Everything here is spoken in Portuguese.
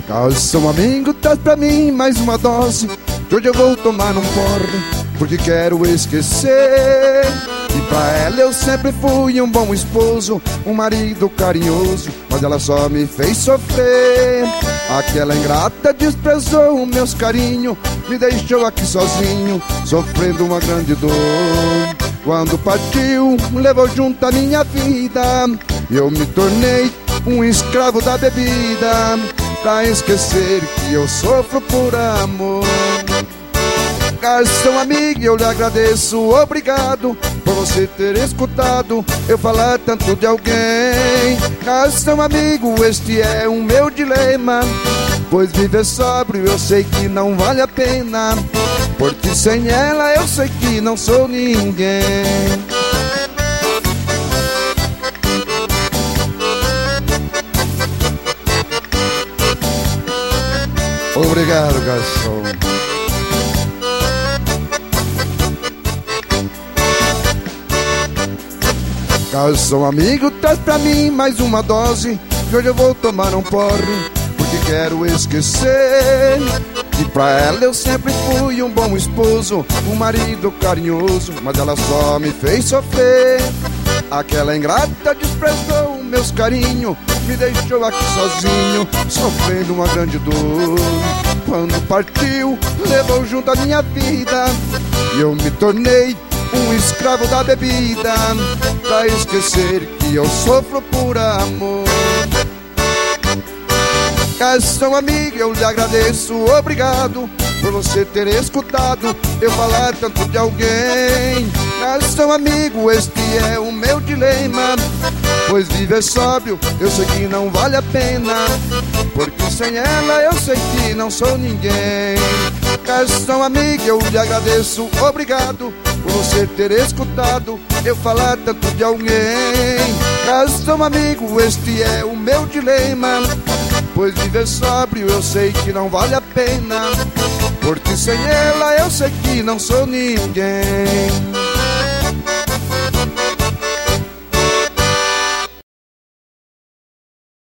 Garçom amigo, traz pra mim mais uma dose, que hoje eu vou tomar num porre, porque quero esquecer. E pra ela eu sempre fui um bom esposo, um marido carinhoso, mas ela só me fez sofrer. Aquela ingrata desprezou meus carinhos, me deixou aqui sozinho, sofrendo uma grande dor. Quando partiu, levou junto a minha vida, e eu me tornei um escravo da bebida, pra esquecer que eu sofro por amor. Garçom amigo, eu lhe agradeço, obrigado por você ter escutado eu falar tanto de alguém. Garçom amigo, este é o meu dilema, pois viver sóbrio eu sei que não vale a pena, porque sem ela eu sei que não sou ninguém. Obrigado, garçom. Garçom amigo, traz pra mim mais uma dose, que hoje eu vou tomar um porre, porque quero esquecer. E pra ela eu sempre fui um bom esposo, um marido carinhoso, mas ela só me fez sofrer. Aquela ingrata desprezou meus carinhos, me deixou aqui sozinho, sofrendo uma grande dor. Quando partiu, levou junto a minha vida, e eu me tornei um escravo da bebida, pra esquecer que eu sofro por amor. Garçom amigo, eu lhe agradeço, obrigado por você ter escutado eu falar tanto de alguém. Garçom amigo, este é o meu dilema, pois viver sóbrio eu sei que não vale a pena, porque sem ela eu sei que não sou ninguém. Garçom amigo, eu lhe agradeço, obrigado por você ter escutado eu falar tanto de alguém. Garçom amigo, este é o meu dilema, pois viver sóbrio eu sei que não vale a pena, porque sem ela eu sei que não sou ninguém.